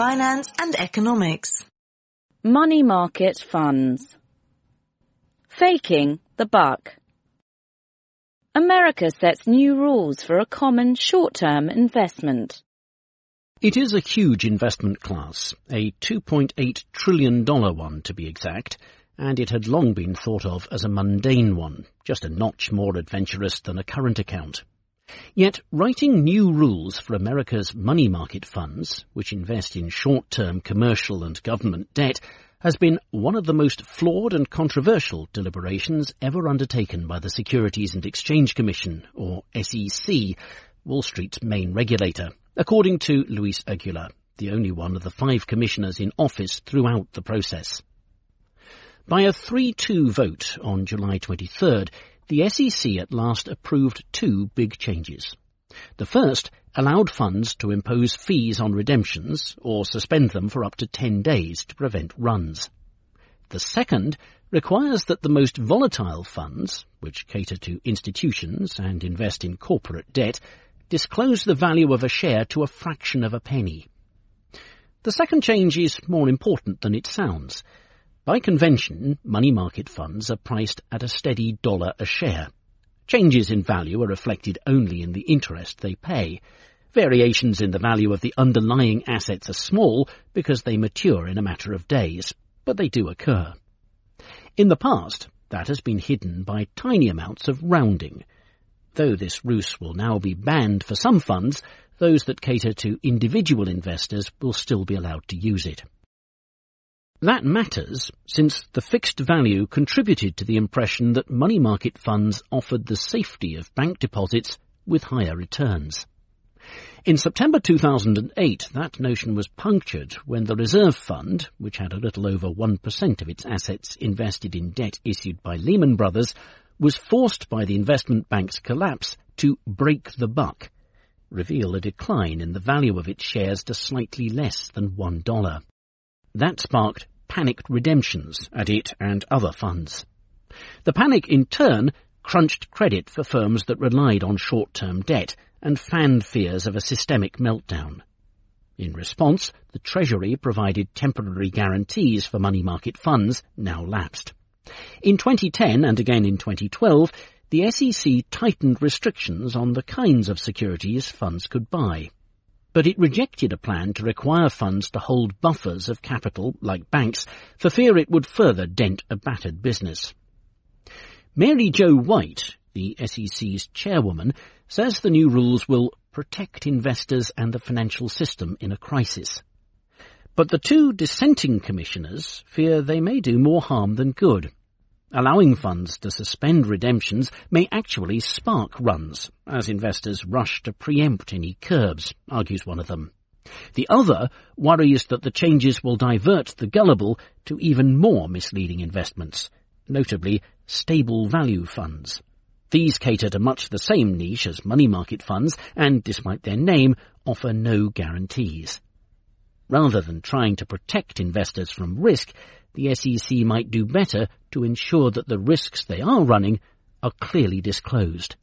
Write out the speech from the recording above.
finance and economics. Money market funds. Faking the buck. America sets new rules for a common short-term investment. It is a huge investment class, a $2.8 trillion one to be exact, and it had long been thought of as a mundane one, just a notch more adventurous than a current account. Yet writing new rules for America's money market funds, which invest in short-term commercial and government debt, has been one of the most flawed and controversial deliberations ever undertaken by the Securities and Exchange Commission, or SEC, Wall Street's main regulator, according to Luis Aguilar, the only one of the 5 commissioners in office throughout the process. By a 3-2 vote on July 23rd, the SEC at last approved 2 big changes. The first allowed funds to impose fees on redemptions or suspend them for up to 10 days to prevent runs. The second requires that the most volatile funds, which cater to institutions and invest in corporate debt, disclose the value of a share to a fraction of a penny. The second change is more important than it sounds. By convention, money market funds are priced at a steady $1 a share. Changes in value are reflected only in the interest they pay. Variations in the value of the underlying assets are small because they mature in a matter of days, but they do occur. In the past, that has been hidden by tiny amounts of rounding. Though this ruse will now be banned for some funds, those that cater to individual investors will still be allowed to use it. That matters since the fixed value contributed to the impression that money market funds offered the safety of bank deposits with higher returns. In September 2008, that notion was punctured when the Reserve Fund, which had a little over 1% of its assets invested in debt issued by Lehman Brothers, was forced by the investment bank's collapse to break the buck, reveal a decline in the value of its shares to slightly less than $1. That sparked panicked redemptions at it and other funds. The panic, in turn, crunched credit for firms that relied on short-term debt and fanned fears of a systemic meltdown. In response, the Treasury provided temporary guarantees for money market funds, now lapsed. In 2010 and again in 2012, the SEC tightened restrictions on the kinds of securities funds could buy. But it rejected a plan to require funds to hold buffers of capital, like banks, for fear it would further dent a battered business. Mary Jo White, the SEC's chairwoman, says the new rules will protect investors and the financial system in a crisis. But the 2 dissenting commissioners fear they may do more harm than good. Allowing funds to suspend redemptions may actually spark runs, as investors rush to preempt any curbs, argues one of them. The other worries that the changes will divert the gullible to even more misleading investments, notably stable value funds. These cater to much the same niche as money market funds and, despite their name, offer no guarantees. Rather than trying to protect investors from risk, the SEC might do better to ensure that the risks they are running are clearly disclosed.